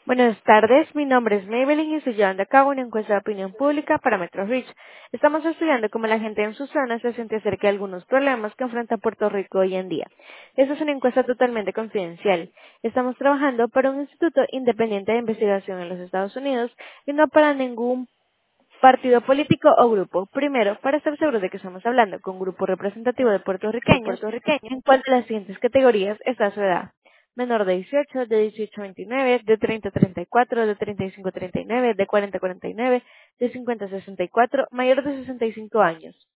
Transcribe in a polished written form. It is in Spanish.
Buenas tardes, mi nombre es Maybelline y estoy llevando a cabo una encuesta de opinión pública para Metro Reach. Estamos estudiando cómo la gente en su zona se siente acerca de algunos problemas que enfrenta Puerto Rico hoy en día. Esta es una encuesta totalmente confidencial. Estamos trabajando para un instituto independiente de investigación en los Estados Unidos y no para ningún partido político o grupo. Primero, para estar seguros de que estamos hablando con un grupo representativo de puertorriqueños, en cuanto a las siguientes categorías está su edad. Menor de 18, de 18 a 29, de 30 a 34, de 35 a 39, de 40 a 49, de 50 a 64, mayor de 65 años.